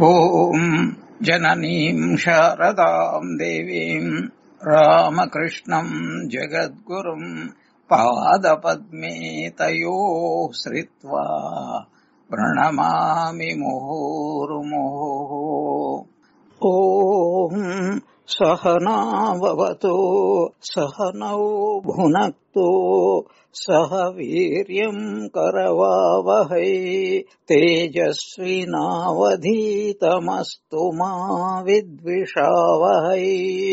ॐ जननीं शारदां देवीं रामकृष्णं जगद्गुरुं पादपद्मे तयोः श्रित्वा प्रणमामि मुहुर्मुहुः। ॐ सहना भवतु सहनौ भुनक्तु सह वीर्यं करवावहै तेजस्विनावधीतमस्तु मा विद्विषावहै।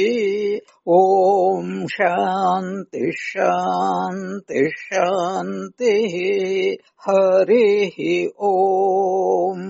ॐ शान्ति शान्ति शान्तिः। हरिः ॐ।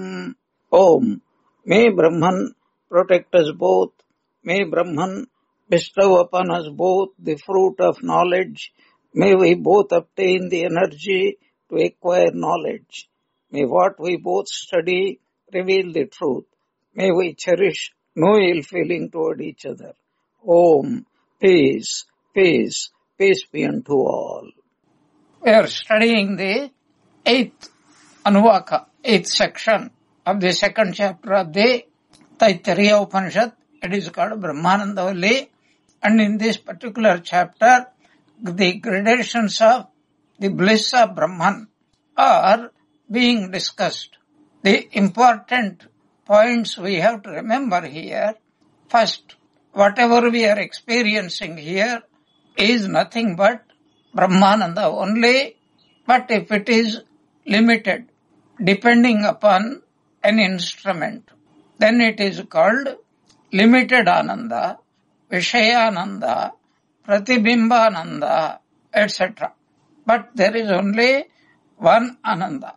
May Brahman protect us both. May Brahman bestow upon us both the fruit of knowledge. May we both obtain the energy to acquire knowledge. May what we both study reveal the truth. May we cherish no ill feeling toward each other. Om. Peace, peace, peace be unto all. We are studying the 8th Anuvaka, 8th section of the 2nd chapter of the Taittiriya Upanishad. It is called Brahmananda Valli. And in this particular chapter, the gradations of the bliss of Brahman are being discussed. The important points we have to remember here. First, whatever we are experiencing here is nothing but Brahmananda only, but if it is limited, depending upon an instrument, then it is called limited Ananda, Vishayananda, Pratibimbananda, etc. But there is only one Ananda.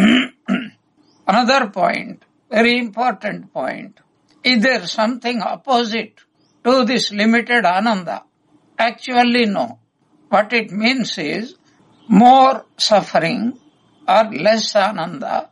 Another point, very important point, is there something opposite to this limited Ananda? Actually no. What it means is more suffering or less Ananda.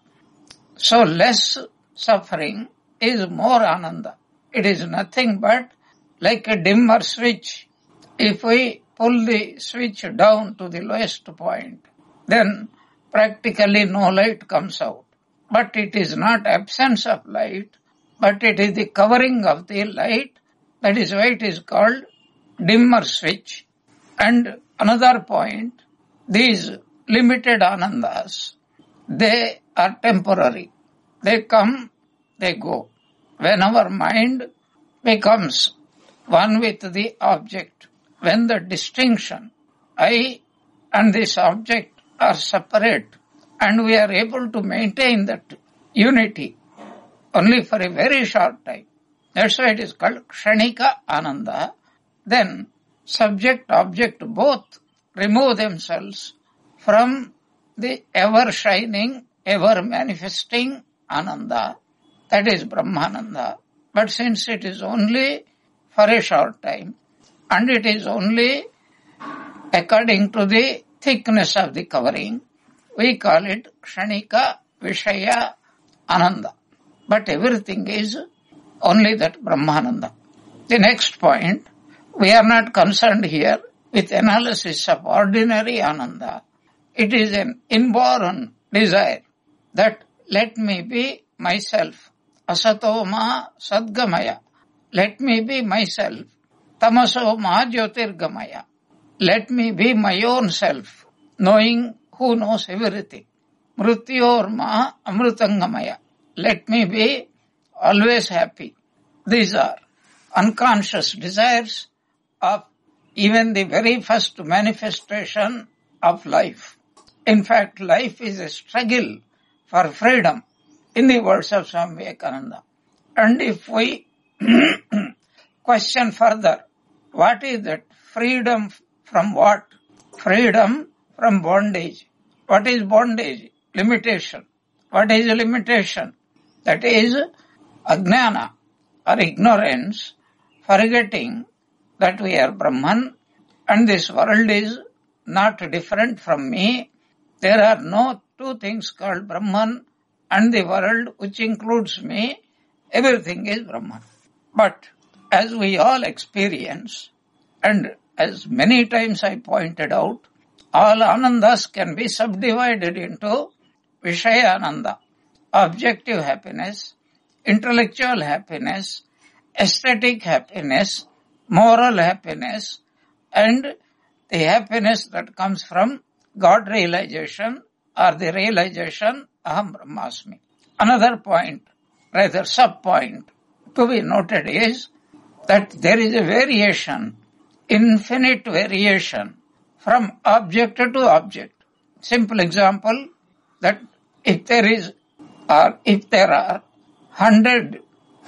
So less suffering is more Ananda. It is nothing but like a dimmer switch. If we pull the switch down to the lowest point, then practically no light comes out. But it is not absence of light, but it is the covering of the light. That is why it is called dimmer switch. And another point, these limited Anandas, they are temporary. They come, they go. When our mind becomes one with the object, when the distinction, I and this object are separate, and we are able to maintain that unity only for a very short time, that's why it is called Kshanika Ananda, then subject-object both remove themselves from the ever-shining, ever-manifesting Ananda, that is Brahmananda. But since it is only for a short time, and it is only according to the thickness of the covering, we call it Kshanika Vishaya Ananda. But everything is only that Brahmananda. The next point, we are not concerned here with analysis of ordinary Ananda. It is an inborn desire that let me be myself. Asato ma sadgamaya. Let me be myself. Tamaso ma jyotirgamaya. Let me be my own self, knowing who knows everything. Mrityor ma amrutangamaya. Let me be always happy. These are unconscious desires of even the very first manifestation of life. In fact, life is a struggle for freedom, in the words of Swami Vivekananda. And if we question further, what is that? Freedom from what? Freedom from bondage. What is bondage? Limitation. What is limitation? That is ajnana or ignorance, forgetting that we are Brahman and this world is not different from me. There are no two things called Brahman and the world, which includes me. Everything is Brahman. But as we all experience, and as many times I pointed out, all Anandas can be subdivided into Vishayananda, objective happiness, intellectual happiness, aesthetic happiness, moral happiness, and the happiness that comes from God realization or the realization Aham Brahmasmi. Another point, rather sub-point to be noted is that there is a variation, infinite variation from object to object. Simple example that if there are 100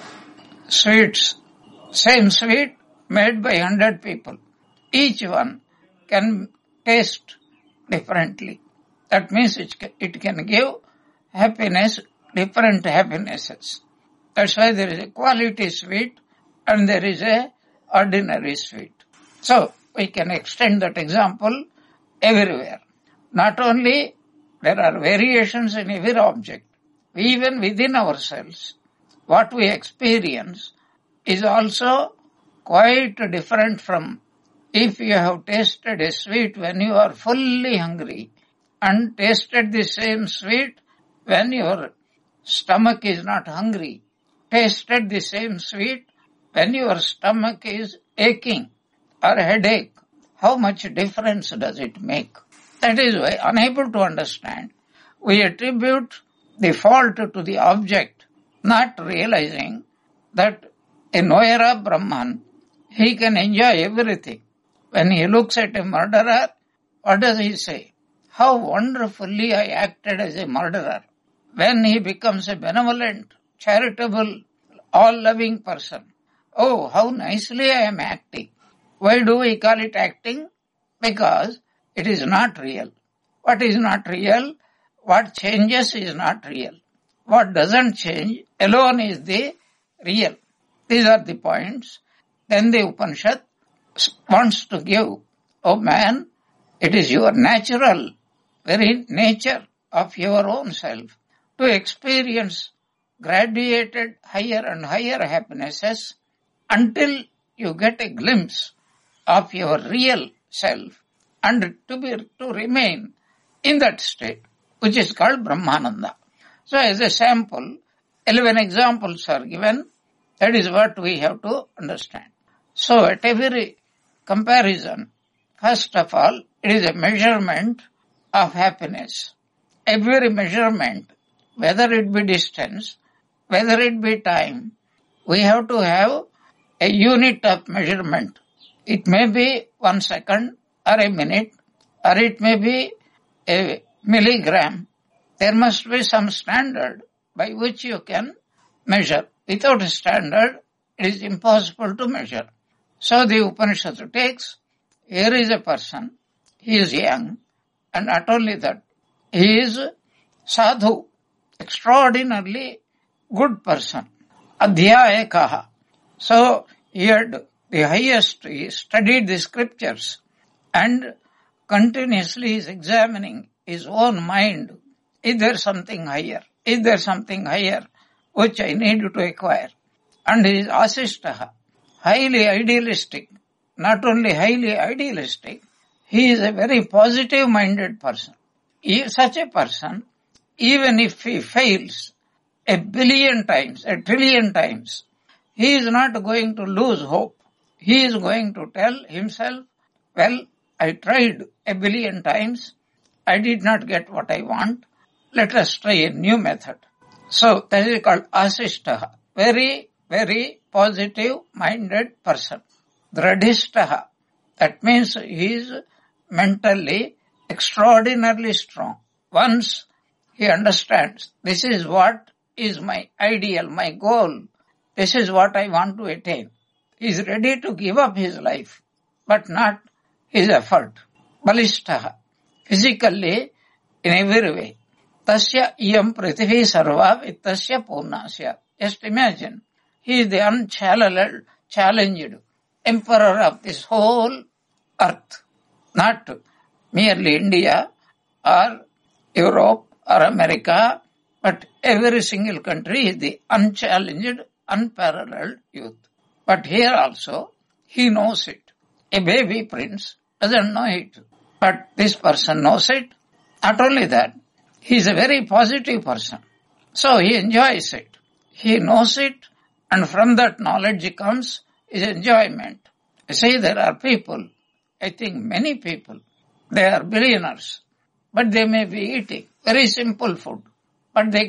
sweets, same sweet made by 100 people, each one can taste differently. That means it can give happiness, different happinesses. That's why there is a quality sweet and there is a ordinary sweet. So we can extend that example everywhere. Not only there are variations in every object, even within ourselves, what we experience is also quite different from if you have tasted a sweet when you are fully hungry and tasted the same sweet when your stomach is not hungry, tasted the same sweet when your stomach is aching or headache. How much difference does it make? That is why, unable to understand, we attribute the fault to the object, not realizing that a knower of Brahman, he can enjoy everything. When he looks at a murderer, what does he say? How wonderfully I acted as a murderer. When he becomes a benevolent, charitable, all-loving person, oh, how nicely I am acting. Why do we call it acting? Because it is not real. What is not real? What changes is not real. What doesn't change alone is the real. These are the points. Then the Upanishad wants to give, oh man, it is your natural, very nature of your own self to experience graduated higher and higher happinesses until you get a glimpse of your real self and to remain in that state, which is called Brahmananda. So as a sample, 11 examples are given. That is what we have to understand. So at every comparison, first of all, it is a measurement of happiness. Every measurement, whether it be distance, whether it be time, we have to have a unit of measurement. It may be 1 second or a minute, or it may be a milligram. There must be some standard by which you can measure. Without a standard, it is impossible to measure. So the Upanishad takes, here is a person, he is young, and not only that, he is sadhu, extraordinarily good person, adhyayakaha. So he had the highest, he studied the scriptures and continuously is examining his own mind. Is there something higher? Is there something higher which I need to acquire? And he is asishtaha, highly idealistic. Not only highly idealistic, he is a very positive-minded person. Such a person, even if he fails 1 billion times, 1 trillion times, he is not going to lose hope. He is going to tell himself, well, I tried 1 billion times, I did not get what I want, let us try a new method. So that is called asishtaha, very, very positive-minded person. Dradhishtaha, that means he is mentally extraordinarily strong. Once he understands, this is what is my ideal, my goal, this is what I want to attain. He is ready to give up his life, but not his effort. Balishtaha, physically in every way. Tasya iyam prithivi sarva vittasya purnasya. Just imagine, he is the unchallenged emperor of this whole earth, not merely India or Europe or America, but every single country is the unchallenged, unparalleled youth. But here also, he knows it. A baby prince doesn't know it, but this person knows it. Not only that, he is a very positive person. So he enjoys it. He knows it, and from that knowledge comes his enjoyment. You see, there are people, I think many people, they are billionaires, but they may be eating very simple food, but they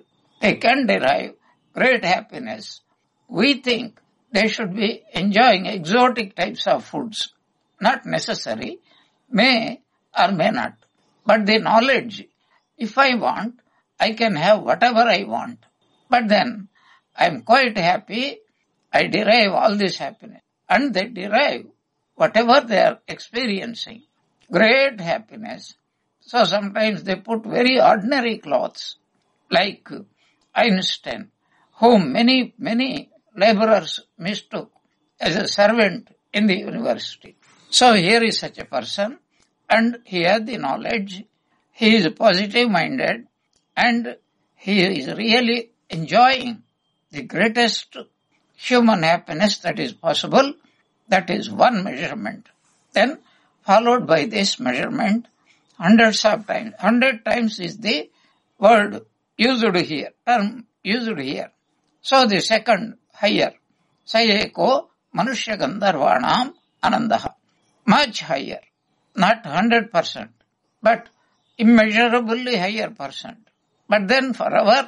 can derive great happiness. We think they should be enjoying exotic types of foods. Not necessary, may or may not. But the knowledge, if I want, I can have whatever I want. But then, I am quite happy, I derive all this happiness. And they derive whatever they are experiencing. Great happiness. So sometimes they put very ordinary clothes, like Einstein, whom many laborers mistook as a servant in the university. So here is such a person, and he has the knowledge, he is positive minded, and he is really enjoying the greatest human happiness that is possible. That is one measurement. Then followed by this measurement, hundreds of times. 100 times is the word used here, term used here. So the second higher, Sayeko Manushya Gandharvanam Anandaha. Much higher, not 100%, but immeasurably higher percent. But then for our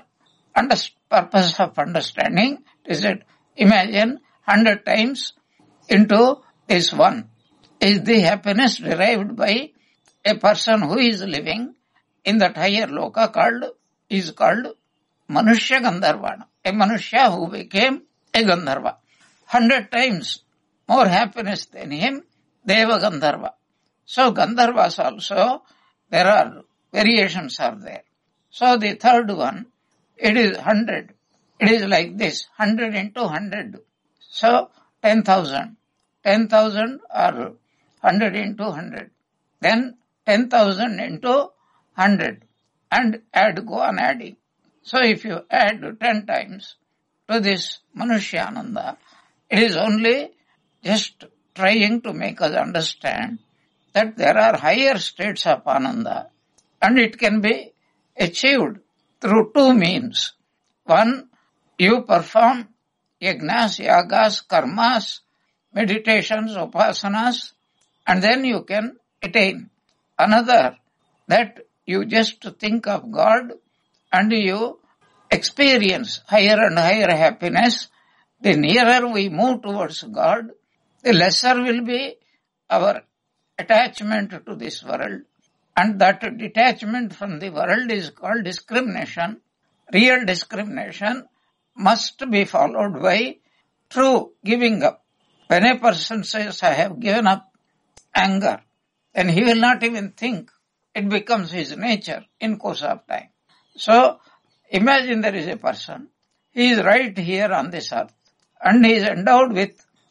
purpose of understanding, is that imagine 100 times into this one is the happiness derived by a person who is living in that higher loka is called Manushya Gandharvana, a Manushya who became a Gandharva. 100 times more happiness than him, Deva Gandharva. So Gandharvas also, there are variations are there. So the third one, it is 100. It is like this, 100 into 100. So 10,000. 10,000 or 100 into 100. Then 10,000 into 100. And go on adding. So if you add 10 times to this Manushyananda, it is only just trying to make us understand that there are higher states of Ananda, and it can be achieved through two means. One, you perform yajnas, yagas, karmas, meditations, upasanas, and then you can attain. Another, that you just think of God and you experience higher and higher happiness. The nearer we move towards God, the lesser will be our attachment to this world. And that detachment from the world is called discrimination. Real discrimination must be followed by true giving up. When a person says, I have given up anger, then he will not even think. It becomes his nature in course of time. So, imagine there is a person, he is right here on this earth, and he is endowed with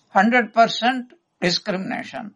100% discrimination,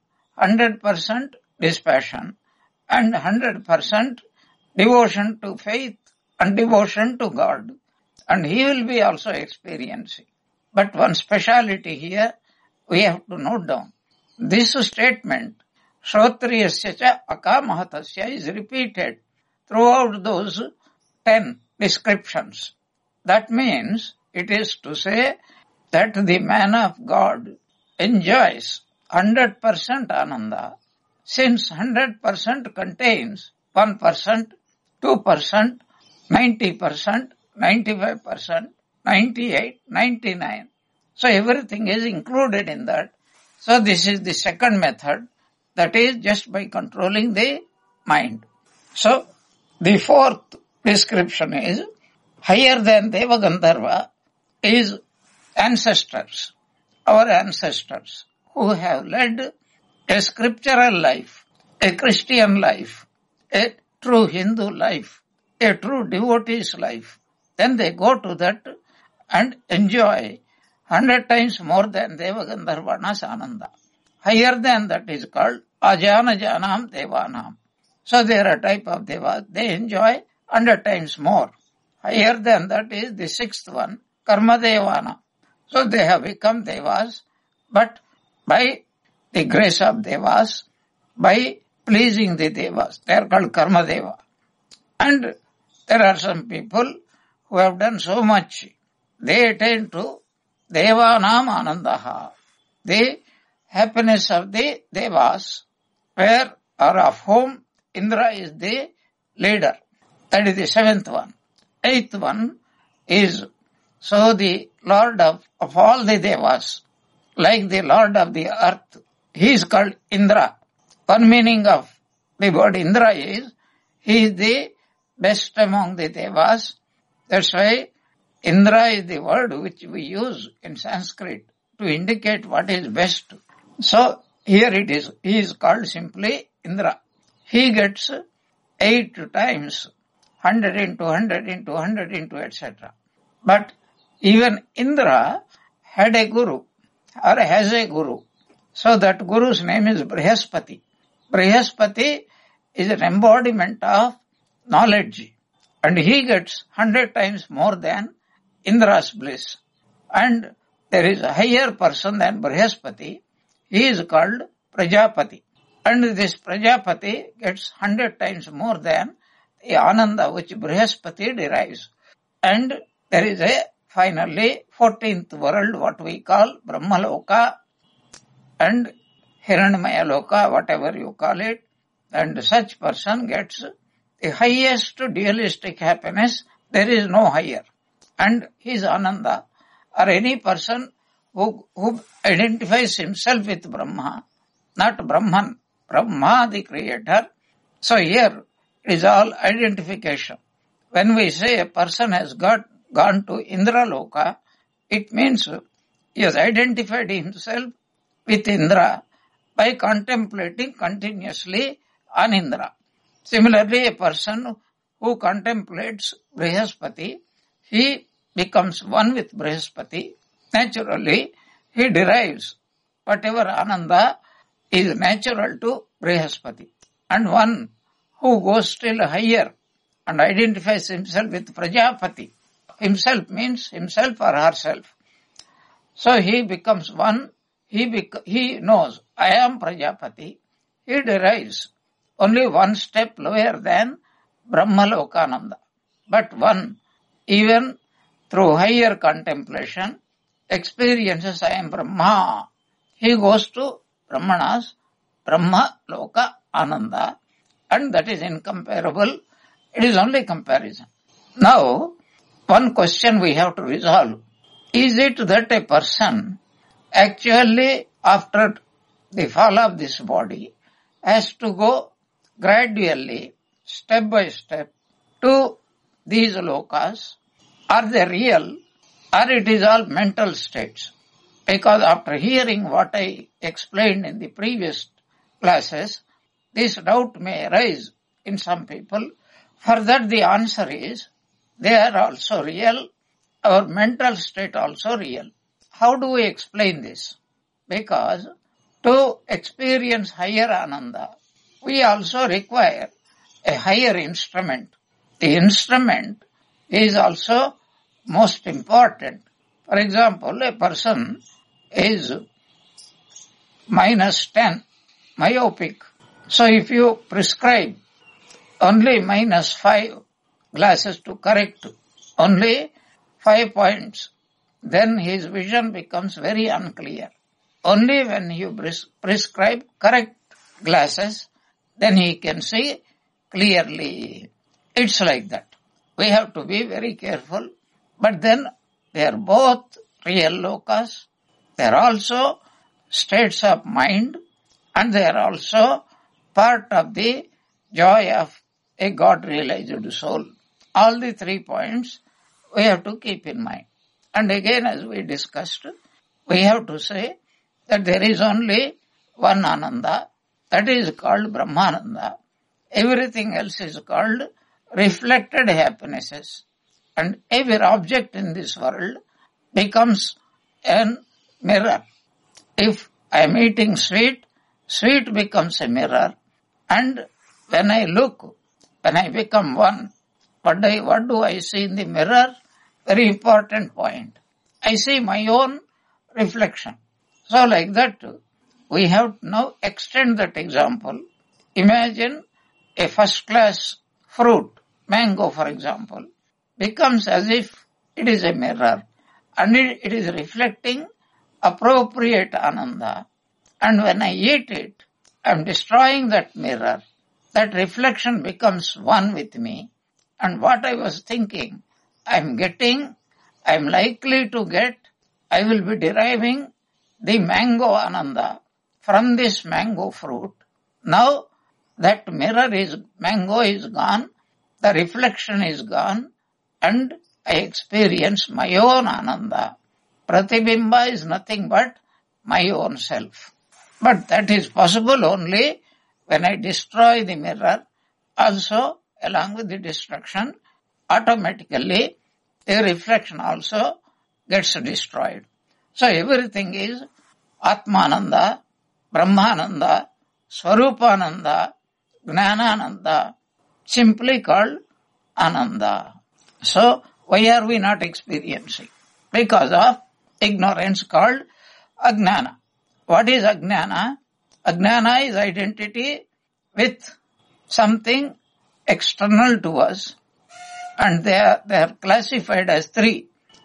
100% dispassion, and 100% devotion to faith and devotion to God. And he will be also experiencing. But one speciality here, we have to note down. This statement, Shrotriyasya cha akamahatasya, is repeated throughout those 10 descriptions. That means, it is to say that the man of God enjoys 100% Ananda, since 100% contains 1%, 2%, 90%, 95%, 98, 99. So everything is included in that. So this is the second method, that is just by controlling the mind. So the fourth description is, higher than Deva Gandharva is ancestors, our ancestors who have led a scriptural life, a Christian life, a true Hindu life, a true devotee's life. Then they go to that and enjoy 100 times more than Deva Gandharvana's Ananda. Higher than that is called Ajana Janam Devanam. So they are a type of Devas. They enjoy 100 times more. Higher than that is the sixth one, Karma Devana. So they have become Devas, but by the grace of Devas, by pleasing the Devas. They are called Karma Deva. And there are some people who have done so much they attain to Devanam Anandaha, the happiness of the Devas, where or of whom Indra is the leader. That is the seventh one. Eighth one is, so the Lord of all the Devas, like the Lord of the earth, he is called Indra. One meaning of the word Indra is, he is the best among the Devas. That's why Indra is the word which we use in Sanskrit to indicate what is best. So here it is, he is called simply Indra. He gets 8 times 100 into 100 into 100 into etc. But even Indra had a guru or has a guru. So that guru's name is Brihaspati. Brihaspati is an embodiment of knowledge, and he gets 100 times more than Indra's bliss. And there is a higher person than Brihaspati. He is called Prajapati. And this Prajapati gets 100 times more than the Ananda which Brihaspati derives. And there is a finally 14th world, what we call Brahmaloka and Hiranyamaya Loka, whatever you call it. And such person gets the highest dualistic happiness. There is no higher. And his Ananda, or any person who identifies himself with Brahma, not Brahman, Brahma the creator. So here it is all identification. When we say a person has gone to Indra Loka, it means he has identified himself with Indra by contemplating continuously on Indra. Similarly, a person who contemplates Brihaspati, he becomes one with Brihaspati. Naturally, he derives whatever Ananda is natural to Brihaspati. And one who goes still higher and identifies himself with Prajapati, himself means himself or herself. So he becomes one, he knows, I am Prajapati. He derives only one step lower than Brahmalokananda. But one, even through higher contemplation, experiences I am Brahma. He goes to Brahmanas, Brahma Loka Ananda, and that is incomparable. It is only comparison. Now, one question we have to resolve. Is it that a person actually, after the fall of this body, has to go gradually, step by step, to these lokas? Are they real, or it is all mental states? Because after hearing what I explained in the previous classes, this doubt may arise in some people. For that the answer is, they are also real, our mental state also real. How do we explain this? Because to experience higher Ananda, we also require a higher instrument. The instrument is also most important. For example, a person is -10, myopic. So if you prescribe only -5 glasses to correct only 5 points, then his vision becomes very unclear. Only when you prescribe correct glasses, then he can see clearly. It's like that. We have to be very careful. But then they are both real lokas. They are also states of mind, and they are also part of the joy of a God-realized soul. All the 3 points we have to keep in mind. And again, as we discussed, we have to say that there is only one Ananda, that is called Brahmananda. Everything else is called reflected happinesses. And every object in this world becomes a mirror. If I am eating sweet, sweet becomes a mirror. And when I look, when I become one, what do I see in the mirror? Very important point. I see my own reflection. So like that, we have to now extend that example. Imagine a first class fruit, mango for example, becomes as if it is a mirror. and it is reflecting appropriate Ananda. And when I eat it, I am destroying that mirror. That reflection becomes one with me. And what I was thinking, I am likely to get, I will be deriving the mango Ananda from this mango fruit. Now that mango is gone, the reflection is gone, and I experience my own Ananda. Pratibimba is nothing but my own self. But that is possible only when I destroy the mirror. Also, along with the destruction, automatically the reflection also gets destroyed. So everything is Atmananda, Brahmananda, Swarupananda, Gnanananda, simply called Ananda. So why are we not experiencing? Because of ignorance called Ajnana. What is Ajnana? Ajnana is identity with something external to us, and they are classified as three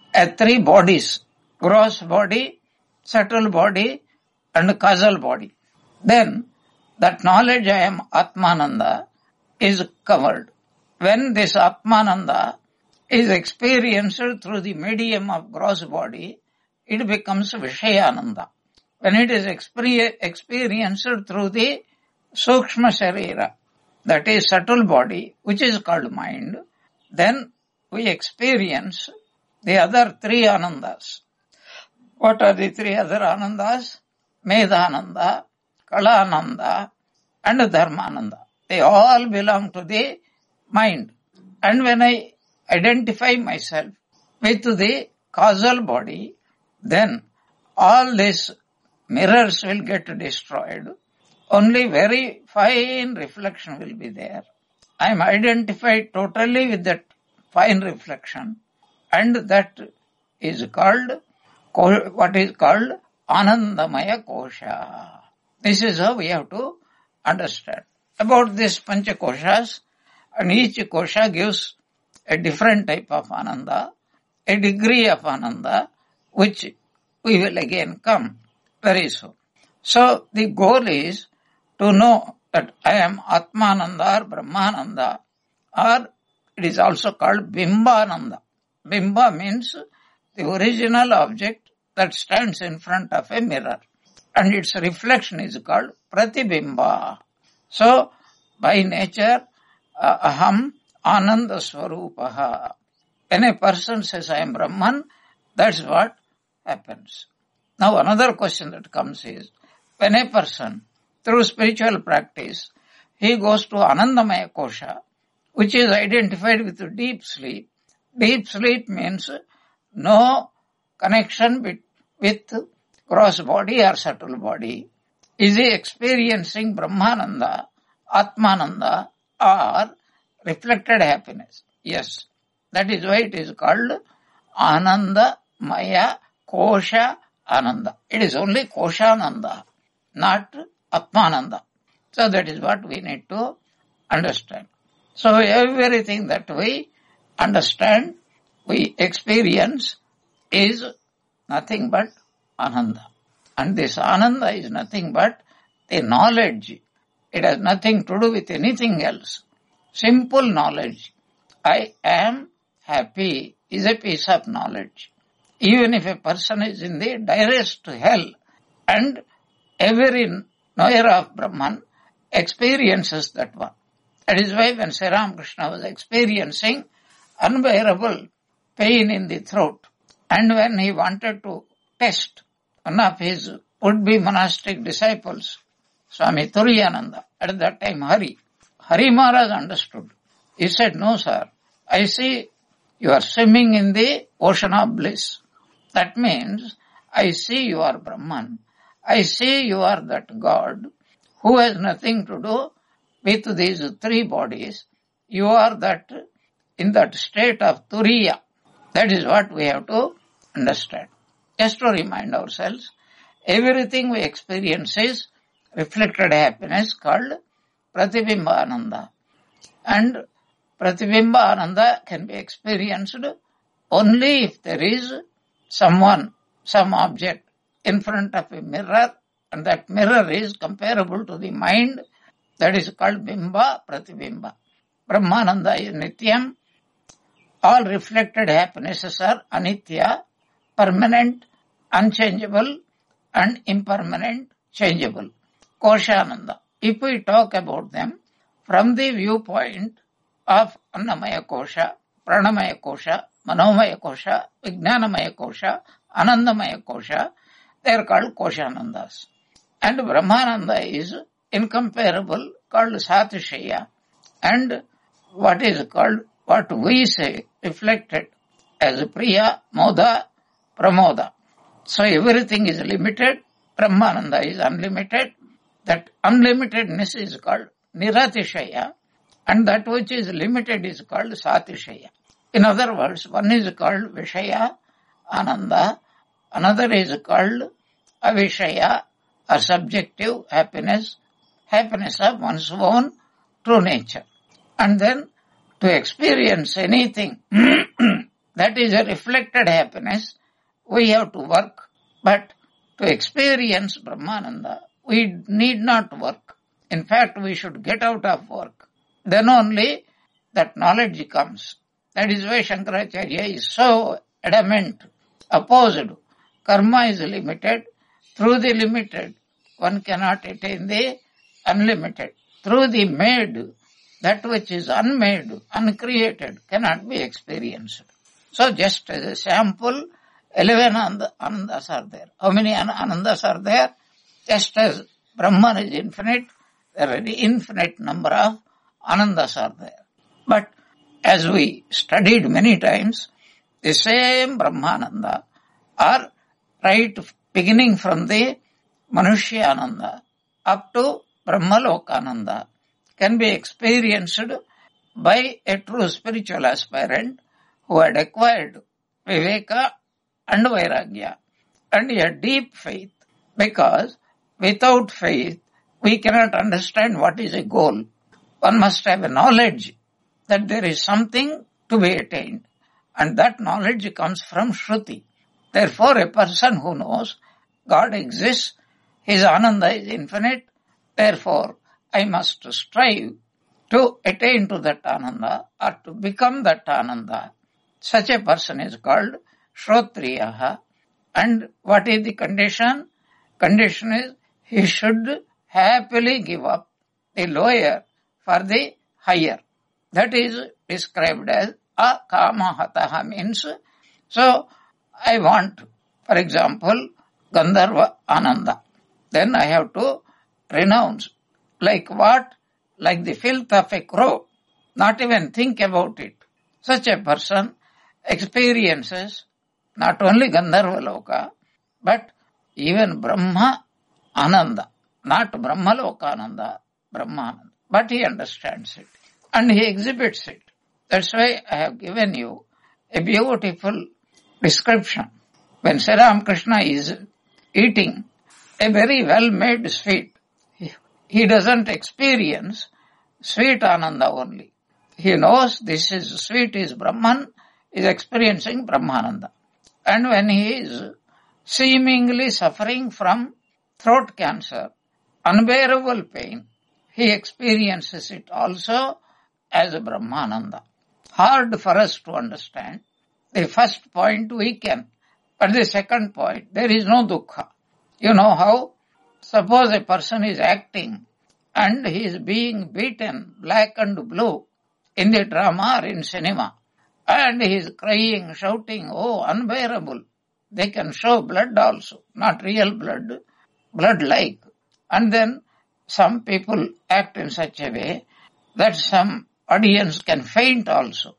bodies: gross body, subtle body, and causal body. Then that knowledge I am Atmananda is covered. When this Atmananda is experienced through the medium of gross body, it becomes Vishayananda. When it is experienced through the Sukshma Sharira, that is subtle body, which is called mind, then we experience the other three Anandas. What are the three other Anandas? Medhananda, Kalananda, and Dharmananda. They all belong to the mind. And when I identify myself with the causal body, then all these mirrors will get destroyed. Only very fine reflection will be there. I am identified totally with that fine reflection, and that is called, what is called Anandamaya Kosha. This is how we have to understand. About this Panchakoshas, and each kosha gives a different type of Ananda, a degree of Ananda, which we will again come very soon. So the goal is to know that I am Atmananda or Brahmananda, or it is also called Bimbananda. Bimba means the original object that stands in front of a mirror, and its reflection is called Pratibimba. So by nature, Aham Ananda Swarupaha. When a person says I am Brahman, that's what happens. Now another question that comes is, when a person through spiritual practice, he goes to Anandamaya Kosha, which is identified with deep sleep. Deep sleep means no connection with gross body or subtle body. Is he experiencing Brahmananda, Atmananda, or reflected happiness? Yes. That is why it is called Anandamaya Kosha Ananda. It is only Koshananda, not Atmananda. So that is what we need to understand. So everything that we understand, we experience is nothing but Ananda. And this Ananda is nothing but the knowledge. It has nothing to do with anything else. Simple knowledge. I am happy is a piece of knowledge. Even if a person is in the direst hell, and every knower of Brahman experiences that one. That is why when Sri Ramakrishna was experiencing unbearable pain in the throat, and when he wanted to test one of his would-be monastic disciples, Swami Turiyananda, at that time Hari Maharaj understood. He said, no sir, I see you are swimming in the ocean of bliss. That means I see you are Brahman. I see you are that God who has nothing to do with these three bodies. You are that in that state of Turiya. That is what we have to understand. Just to remind ourselves, everything we experience is reflected happiness called Pratibimba Ananda. And Pratibimba Ananda can be experienced only if there is someone, some object in front of a mirror, and that mirror is comparable to the mind, that is called Bimba, Pratibimba. Brahmananda is Nityam. All reflected happinesses are Anitya, permanent, unchangeable, and impermanent, changeable. Koshananda. If we talk about them from the viewpoint of Annamaya Kosha, Pranamaya Kosha, Manomaya Kosha, Vijnanamaya Kosha, Anandamaya Kosha, they are called Koshanandas. And Brahmananda is incomparable, called Satishaya, and what is called, what we say, reflected as Priya, Moda, Pramoda. So everything is limited, Brahmananda is unlimited. That unlimitedness is called Niratishaya, and that which is limited is called Satishaya. In other words, one is called Vishaya, Ananda, another is called Avishaya, or subjective happiness, happiness of one's own true nature. And then to experience anything that is a reflected happiness, we have to work. But to experience Brahmananda, we need not work. In fact, we should get out of work. Then only that knowledge comes. That is why Shankaracharya is so adamant, opposed. Karma is limited. Through the limited, one cannot attain the unlimited. Through the made, that which is unmade, uncreated, cannot be experienced. So just as a sample, 11 Anandas are there. How many Anandas are there? Just as Brahman is infinite, there are an infinite number of Anandas are there. But as we studied many times, the same Brahmananda are right beginning from the Manushyananda up to Brahmalokananda can be experienced by a true spiritual aspirant who had acquired Viveka and Vairagya and a deep faith, because without faith we cannot understand what is a goal. One must have a knowledge that there is something to be attained, and that knowledge comes from Shruti. Therefore, a person who knows God exists, his Ananda is infinite, therefore I must strive to attain to that Ananda or to become that Ananda. Such a person is called Shrotriyaha. And what is the condition? Condition is he should happily give up the lower for the higher. That is described as akamahataha, means, so I want, for example, Gandharva Ananda. Then I have to renounce. Like what? Like the filth of a crow. Not even think about it. Such a person experiences not only Gandharva Loka, but even Brahma Ananda. Not Brahma Loka Ananda, Brahma Ananda. But he understands it. And he exhibits it. That's why I have given you a beautiful description. When Sri Ramakrishna is eating a very well-made sweet, he doesn't experience sweet Ananda only. He knows this is sweet is Brahman, is experiencing Brahmananda. And when he is seemingly suffering from throat cancer, unbearable pain, he experiences it also as a Brahmananda. Hard for us to understand. The first point we can, but the second point, there is no dukkha. You know how? Suppose a person is acting and he is being beaten black and blue in the drama or in cinema, and he is crying, shouting, oh, unbearable. They can show blood also, not real blood, blood-like. And then some people act in such a way that some audience can faint also.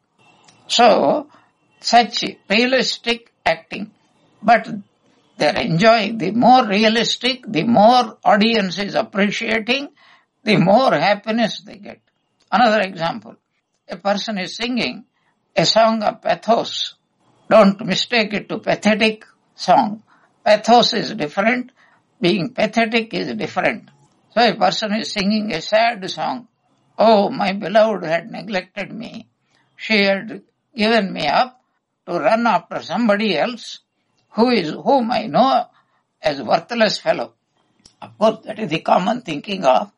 So, such realistic acting. But they are enjoying. The more realistic, the more audience is appreciating, the more happiness they get. Another example. A person is singing a song of pathos. Don't mistake it to pathetic song. Pathos is different. Being pathetic is different. So a person is singing a sad song. Oh, my beloved had neglected me. She had given me up to run after somebody else, whom I know as worthless fellow. Of course, that is the common thinking of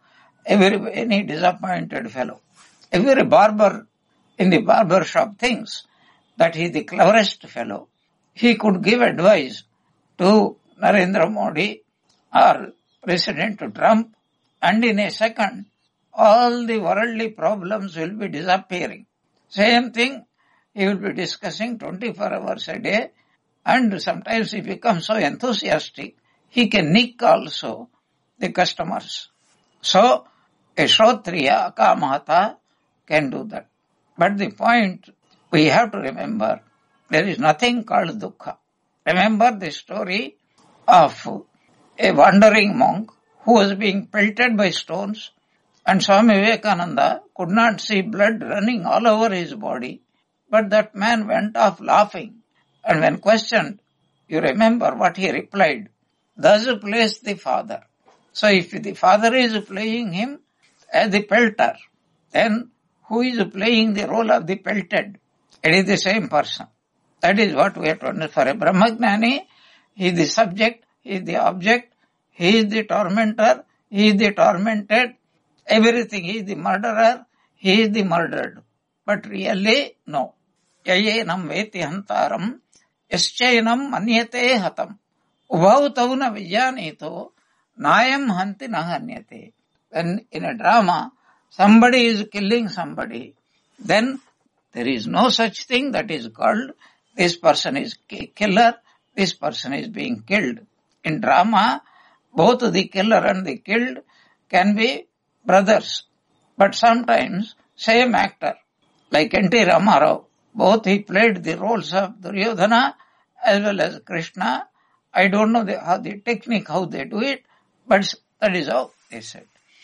any disappointed fellow. Every barber in the barber shop thinks that he is the cleverest fellow. He could give advice to Narendra Modi or President Trump, and in a second, all the worldly problems will be disappearing. Same thing, he will be discussing 24 hours a day, and sometimes he becomes so enthusiastic, he can nick also the customers. So, a Shrotriya, Akamahata can do that. But the point we have to remember, there is nothing called dukkha. Remember the story of a wandering monk who was being pelted by stones, and Swami Vivekananda could not see blood running all over his body, but that man went off laughing. And when questioned, you remember what he replied, thus plays the father. So if the father is playing him as the pelter, then who is playing the role of the pelted? It is the same person. That is what we have to understand. For a Brahmagnani, he is the subject, he is the object, he is the tormentor, he is the tormented, everything. He is the murderer, he is the murdered. But really, no. Yayenam veti hantaram, yaschayanam manyate hatam. Ubhautau na vijanito, nayam hanti nahanyate. When in a drama, somebody is killing somebody, then there is no such thing that is called this person is killer, this person is being killed. In drama, both the killer and the killed can be brothers. But sometimes, same actor, like N.T. Ramarao, both he played the roles of Duryodhana as well as Krishna. I don't know the technique, how they do it, but that is how they said.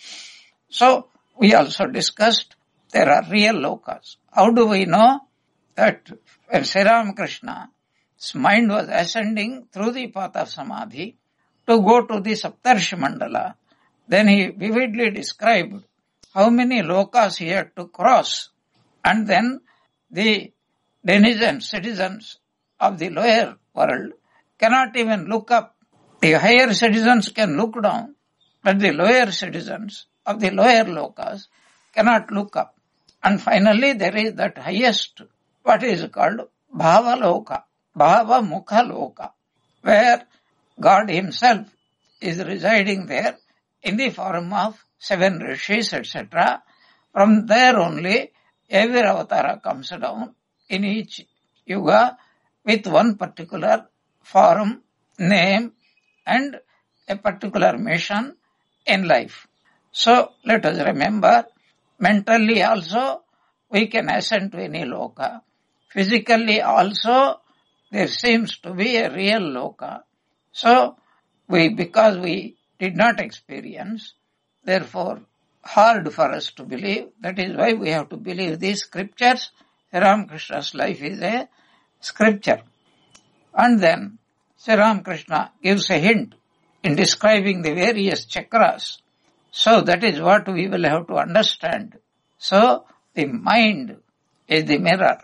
So, we also discussed there are real lokas. How do we know that when Sri Ramakrishna's mind was ascending through the path of Samadhi to go to the Saptarshi Mandala, then he vividly described how many lokas he had to cross, and then the denizens, citizens of the lower world cannot even look up. The higher citizens can look down, but the lower citizens of the lower lokas cannot look up. And finally, there is that highest, what is called Bhava Loka, Bhava Mukha Loka, where God himself is residing there in the form of 7 rishis, etc. From there only, every avatara comes down in each yuga with one particular form, name, and a particular mission in life. So, let us remember, mentally also, we can ascend to any loka. Physically also, there seems to be a real loka. So, because we did not experience, therefore, hard for us to believe. That is why we have to believe these scriptures. Sri Ramakrishna's life is a scripture. And then, Sri Ramakrishna gives a hint in describing the various chakras. So that is what we will have to understand. So the mind is the mirror.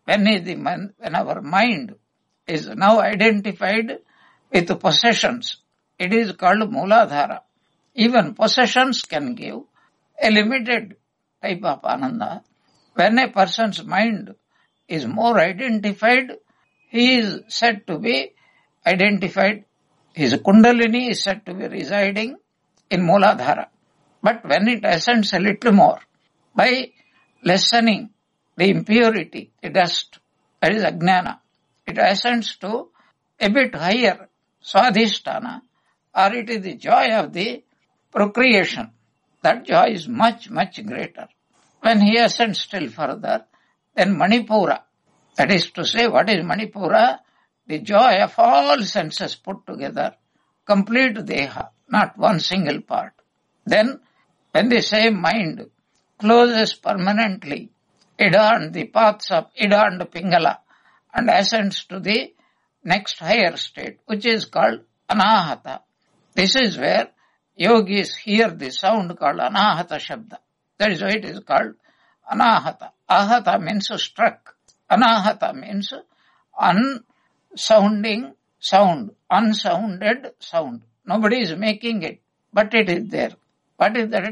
When our mind is now identified with possessions, it is called Mooladhara. Even possessions can give a limited type of ananda. When a person's mind is more identified, he is said to be identified, his kundalini is said to be residing in Mooladhara. But when it ascends a little more, by lessening the impurity, the dust, that is ajnana, it ascends to a bit higher, swadhisthana, or it is the joy of the procreation. That joy is much, much greater. When he ascends still further, then Manipura, that is to say, what is Manipura? The joy of all senses put together, complete deha, not one single part. Then, when the same mind closes permanently Ida and the paths of Ida and Pingala and ascends to the next higher state, which is called Anahata. This is where yogis hear the sound called Anahata Shabda. That is why it is called Anahata. Ahata means struck. Anahata means unsounding sound, unsounded sound. Nobody is making it, but it is there. What is that?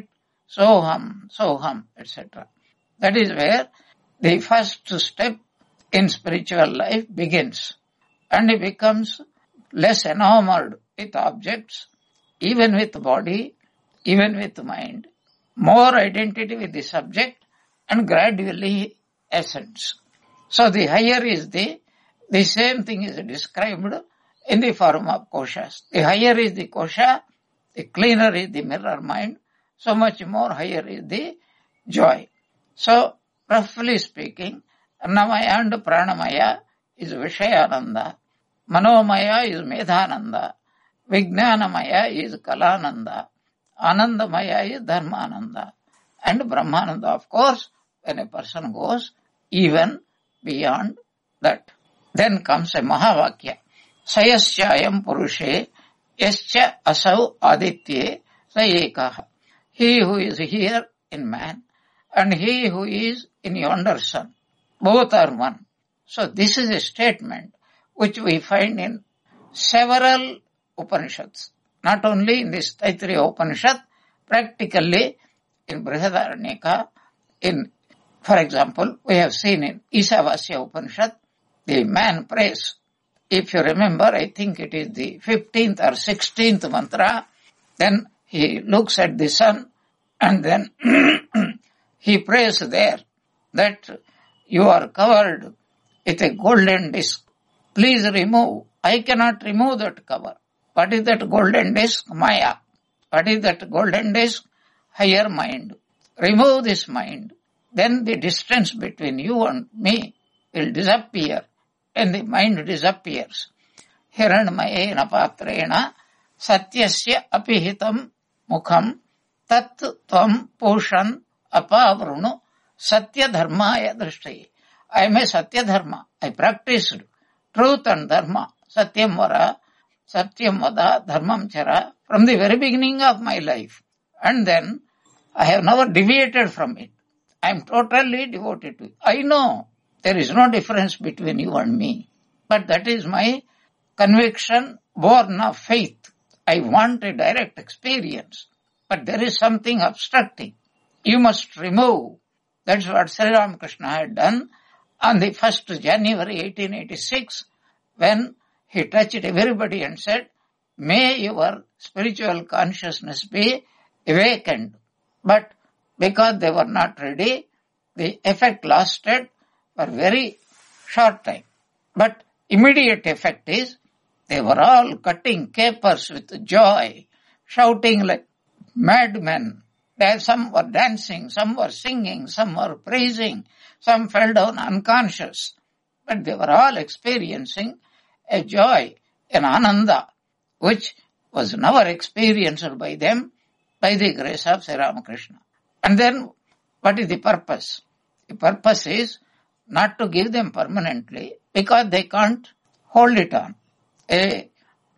Soham, etc. That is where the first step in spiritual life begins. And it becomes less enamored with objects, even with body, even with mind, more identity with the subject, and gradually ascends. So the higher is the same thing is described in the form of koshas. The higher is the kosha, the cleaner is the mirror mind, so much more higher is the joy. So, roughly speaking, Annamaya and Pranamaya is Vishayananda, Manomaya is Medhananda, Vijnanamaya is Kalananda, Anandamaya is Dharmananda, and Brahmananda, of course, when a person goes even beyond that. Then comes a Mahavakya. Sayasyayam Purushe, Yascha Asau Aditye Sayekaha. He who is here in man and he who is in yonder sun, both are one. So this is a statement which we find in several Upanishads. Not only in this Taittiriya Upanishad, practically in Brihadaranyaka, for example, we have seen in Isavasya Upanishad, the man prays. If you remember, I think it is the 15th or 16th mantra, then he looks at the sun and then he prays there that you are covered with a golden disc. Please remove. I cannot remove that cover. What is that golden disc? Maya. What is that golden disc? Higher mind. Remove this mind. Then the distance between you and me will disappear and the mind disappears. Hiranmayena patrena satyasya apihitam mukham tat tvam poshan apavrunu satya dharmaya drishti. I am a satya dharma. I practiced truth and dharma. Satyam vara, satyam vada, dharmam chara from the very beginning of my life. And then I have never deviated from it. I am totally devoted to it. I know there is no difference between you and me. But that is my conviction born of faith. I want a direct experience. But there is something obstructing. You must remove. That's what Sri Ramakrishna had done on the 1st January 1886 when he touched everybody and said, may your spiritual consciousness be awakened. But because they were not ready, the effect lasted for very short time. But immediate effect is they were all cutting capers with joy, shouting like madmen. Some were dancing, some were singing, some were praising, some fell down unconscious. But they were all experiencing a joy, an ananda, which was never experienced by them by the grace of Sri Ramakrishna. And then, what is the purpose? The purpose is not to give them permanently because they can't hold it on. A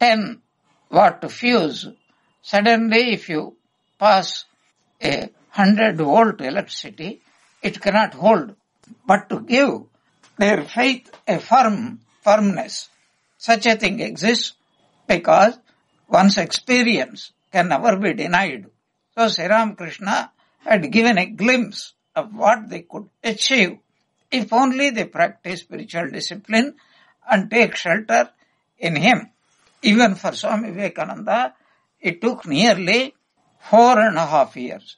10-watt fuse, suddenly if you pass a 100-volt electricity, it cannot hold. But to give their faith a firmness, such a thing exists because one's experience can never be denied. So Sri Ramakrishna had given a glimpse of what they could achieve if only they practice spiritual discipline and take shelter in him. Even for Swami Vivekananda, it took nearly 4.5 years.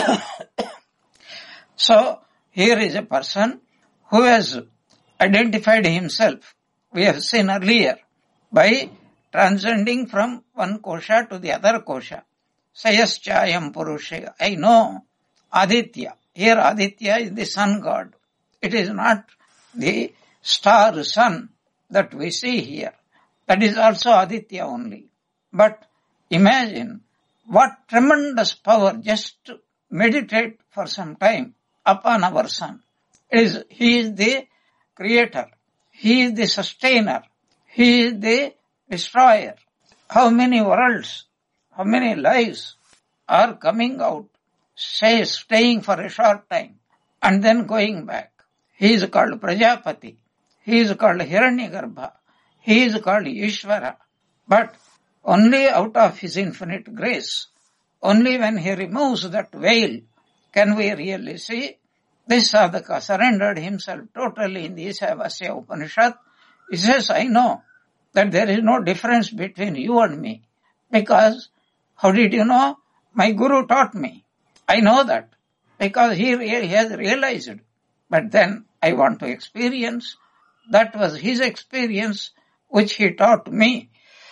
So, here is a person who has identified himself, we have seen earlier, by transcending from one kosha to the other kosha. Sayaschayam Purushe. I know Aditya. Here Aditya is the sun god. It is not the star sun that we see here. That is also Aditya only. But imagine what tremendous power just to meditate for some time upon our sun. He is the creator. He is the sustainer. He is the destroyer. How many worlds, how many lives are coming out, staying for a short time and then going back. He is called Prajapati. He is called Hiranyagarbha. he is called Ishvara. But only out of his infinite grace, only when he removes that veil, can we really see. This sadhaka surrendered himself totally in the Isavasya Upanishad. He says, I know that there is no difference between you and me. Because, how did you know? My Guru taught me. I know that. Because he has realized it. But then I want to experience. That was his experience which he taught me.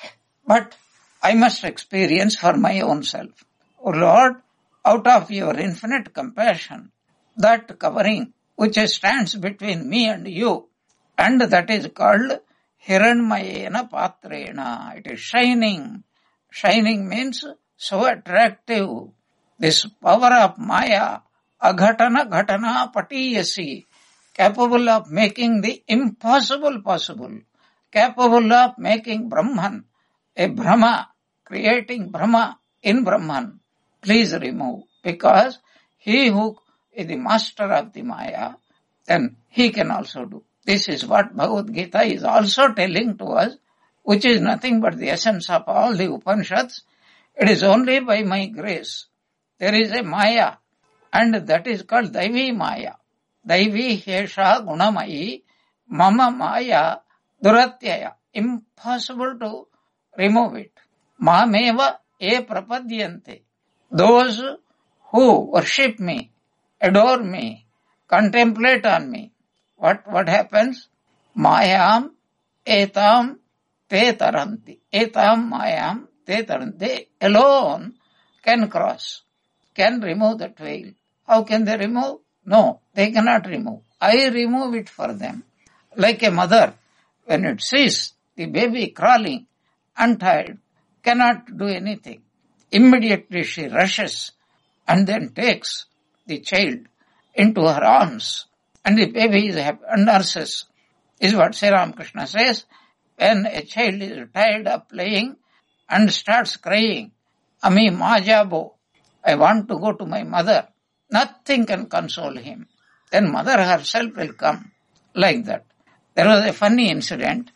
But I must experience for my own self. O Lord, out of your infinite compassion, that covering which stands between me and you, and that is called Hiranmayena Patrena. It is shining. Shining means so attractive. This power of Maya, aghatana ghatana patiyasi, capable of making the impossible possible, capable of making Brahman, a Brahma, creating Brahma in Brahman. Please remove, because he who is the master of the Maya, then he can also do. This is what Bhagavad Gita is also telling to us, which is nothing but the essence of all the Upanishads. It is only by my grace. There is a Maya, and that is called Daivi Maya. Daivi Hesha Gunamayi Mama Maya Duratyaya. Impossible to remove it. Mameva e prapadyante. Those who worship me, adore me, contemplate on me. What happens? Mayam etam te taranti. Etam mayam te taranti. They alone can cross, can remove that veil. How can they remove? No, they cannot remove. I remove it for them. Like a mother, when it sees the baby crawling, untied, cannot do anything. Immediately she rushes and then takes the child into her arms, and the baby is happy and nurses. Is what Sri Ramakrishna says. When a child is tired of playing and starts crying, Ami Majabo, I want to go to my mother, nothing can console him. Then mother herself will come, like that. There was a funny incident.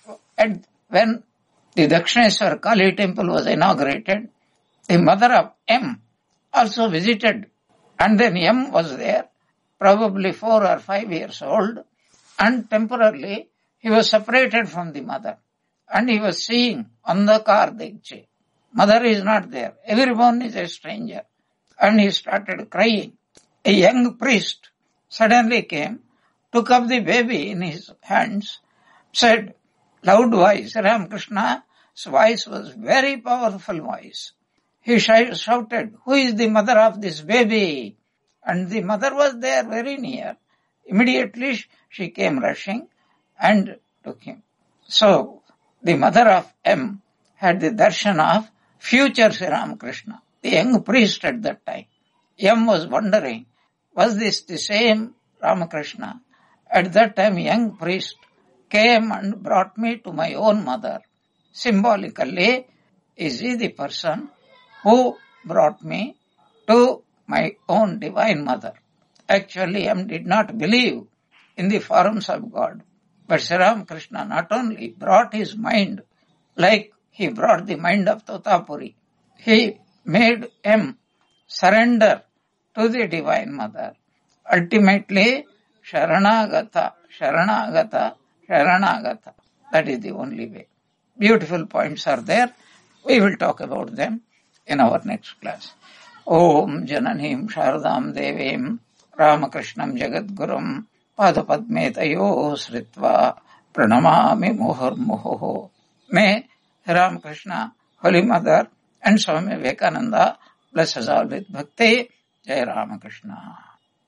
When the Dakshineswar Kali temple was inaugurated, the mother of M also visited, and then M was there, probably 4 or 5 years old, and temporarily he was separated from the mother, and he was seeing Andhakar Digche. Mother is not there. Everyone is a stranger. And he started crying. A young priest suddenly came, took up the baby in his hands, said, loud voice, Ramakrishna's voice was very powerful voice. He shouted, who is the mother of this baby? And the mother was there very near. Immediately she came rushing and took him. So the mother of M had the darshan of future Sri Ramakrishna, the young priest at that time. M was wondering, was this the same Ramakrishna? At that time, young priest came and brought me to my own mother. Symbolically, is he the person who brought me to my own divine mother? Actually, M did not believe in the forms of God. But Sri Ramakrishna not only brought his mind, like he brought the mind of Totapuri, he made M surrender to the divine mother. Ultimately, Sharanagata, Sharanagata, Sharanagata. That is the only way. Beautiful points are there. We will talk about them in our next class. Om Jananim Sharadam Devim Ramakrishnam Jagadgurum Padapadme Tayo Sritva Pranamami Muhurmuhu. May Ramakrishna, Holy Mother, and Swami Vivekananda bless us all with bhakti. Jai Ramakrishna.